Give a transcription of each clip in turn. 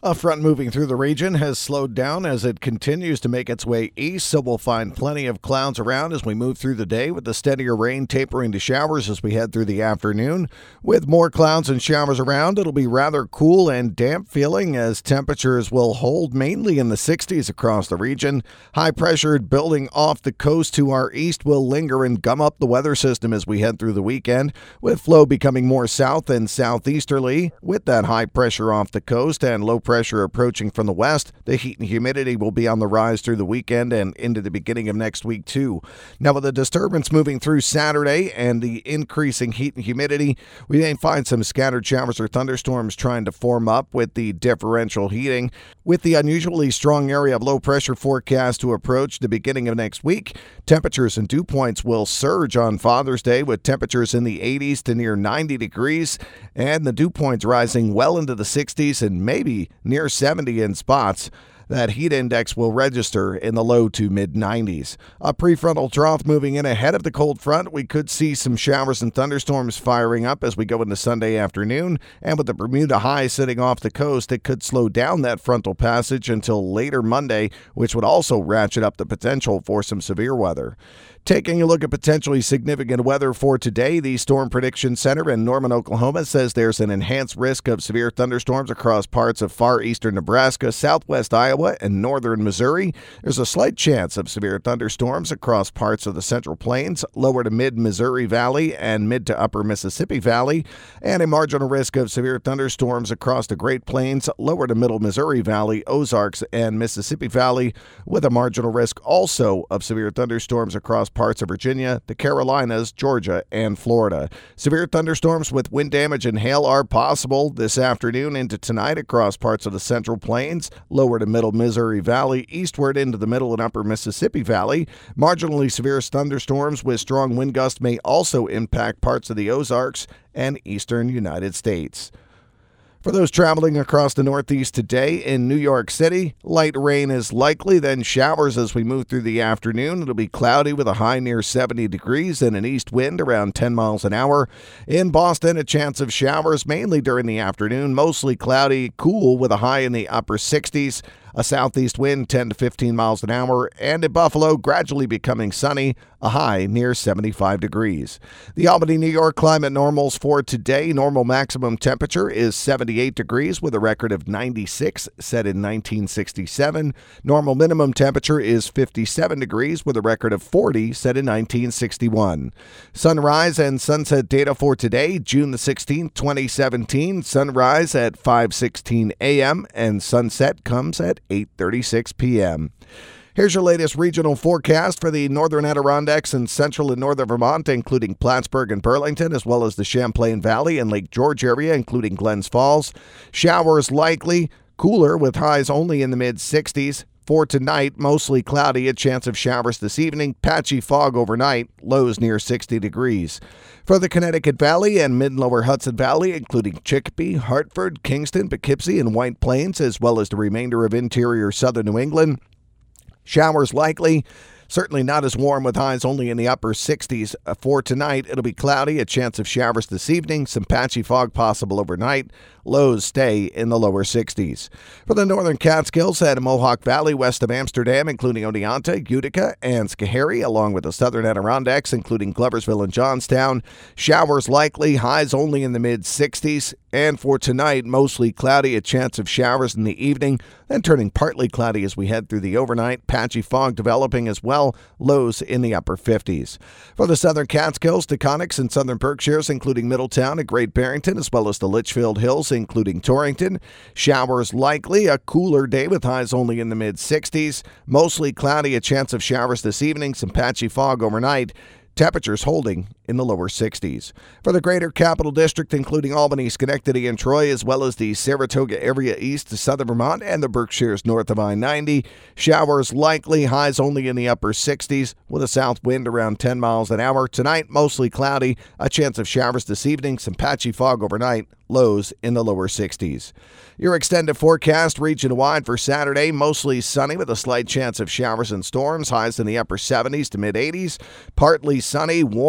A front moving through the region has slowed down as it continues to make its way east, so we'll find plenty of clouds around as we move through the day, with the steadier rain tapering to showers as we head through the afternoon. With more clouds and showers around, it'll be rather cool and damp feeling as temperatures will hold mainly in the 60s across the region. High pressure building off the coast to our east will linger and gum up the weather system as we head through the weekend, with flow becoming more south and southeasterly. With that high pressure off the coast and low pressure approaching from the west, the heat and humidity will be on the rise through the weekend and into the beginning of next week too. Now, with the disturbance moving through Saturday and the increasing heat and humidity, we may find some scattered showers or thunderstorms trying to form up with the differential heating. With the unusually strong area of low pressure forecast to approach the beginning of next week, temperatures and dew points will surge on Father's Day, with temperatures in the 80s to near 90 degrees and the dew points rising well into the 60s and maybe near 70 in spots. That heat index will register in the low to mid-90s. A prefrontal trough moving in ahead of the cold front. We could see some showers and thunderstorms firing up as we go into Sunday afternoon. And with the Bermuda high sitting off the coast, it could slow down that frontal passage until later Monday, which would also ratchet up the potential for some severe weather. Taking a look at potentially significant weather for today, the Storm Prediction Center in Norman, Oklahoma says there's an enhanced risk of severe thunderstorms across parts of far eastern Nebraska, southwest Iowa, and northern Missouri. There's a slight chance of severe thunderstorms across parts of the Central Plains, lower to mid-Missouri Valley, and mid to upper Mississippi Valley, and a marginal risk of severe thunderstorms across the Great Plains, lower to middle Missouri Valley, Ozarks, and Mississippi Valley, with a marginal risk also of severe thunderstorms across parts of Virginia, the Carolinas, Georgia, and Florida. Severe thunderstorms with wind damage and hail are possible this afternoon into tonight across parts of the Central Plains, lower to middle Missouri Valley, eastward into the middle and upper Mississippi Valley. Marginally severe thunderstorms with strong wind gusts may also impact parts of the Ozarks and eastern United States. For those traveling across the Northeast today, in New York City, light rain is likely, then showers as we move through the afternoon. It'll be cloudy with a high near 70 degrees and an east wind around 10 miles an hour. In Boston, a chance of showers mainly during the afternoon, mostly cloudy, cool with a high in the upper 60s. A southeast wind 10 to 15 miles an hour, and in Buffalo, gradually becoming sunny, a high near 75 degrees. The Albany, New York climate normals for today. Normal maximum temperature is 78 degrees with a record of 96 set in 1967. Normal minimum temperature is 57 degrees with a record of 40 set in 1961. Sunrise and sunset data for today, June the 16th, 2017. Sunrise at 5:16 a.m. and sunset comes at 8:36 p.m. Here's your latest regional forecast for the northern Adirondacks and central and northern Vermont, including Plattsburgh and Burlington, as well as the Champlain Valley and Lake George area, including Glens Falls. Showers likely, cooler with highs only in the mid-60s. For tonight, mostly cloudy, a chance of showers this evening, patchy fog overnight, lows near 60 degrees. For the Connecticut Valley and mid-lower Hudson Valley, including Chicopee, Hartford, Kingston, Poughkeepsie, and White Plains, as well as the remainder of interior southern New England, showers likely. Certainly not as warm with highs only in the upper 60s. For tonight, it'll be cloudy, a chance of showers this evening, some patchy fog possible overnight. Lows stay in the lower 60s. For the northern Catskills and Mohawk Valley west of Amsterdam, including Oneonta, Utica, and Schoharie, along with the southern Adirondacks, including Gloversville and Johnstown, showers likely, highs only in the mid-60s. And for tonight, mostly cloudy, a chance of showers in the evening, then turning partly cloudy as we head through the overnight. Patchy fog developing as well, lows in the upper 50s. For the southern Catskills, Taconics, and southern Berkshires, including Middletown and Great Barrington, as well as the Litchfield Hills, including Torrington, showers likely, a cooler day with highs only in the mid-60s. Mostly cloudy, a chance of showers this evening, some patchy fog overnight. Temperatures holding in the lower 60s. For the greater Capital District, including Albany, Schenectady, and Troy, as well as the Saratoga area east to southern Vermont and the Berkshires north of I-90, showers likely, highs only in the upper 60s with a south wind around 10 miles an hour. Tonight, mostly cloudy, a chance of showers this evening, some patchy fog overnight, lows in the lower 60s. Your extended forecast region-wide for Saturday, mostly sunny with a slight chance of showers and storms, highs in the upper 70s to mid-80s, partly sunny, warm and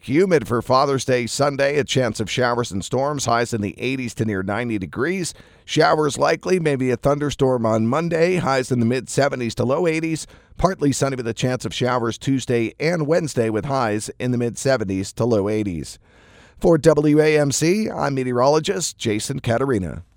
Humid for Father's Day Sunday, a chance of showers and storms, highs in the 80s to near 90 degrees. Showers likely, maybe a thunderstorm on Monday, highs in the mid-70s to low 80s. Partly sunny with a chance of showers Tuesday and Wednesday with highs in the mid-70s to low 80s. For WAMC, I'm meteorologist Jason Caterina.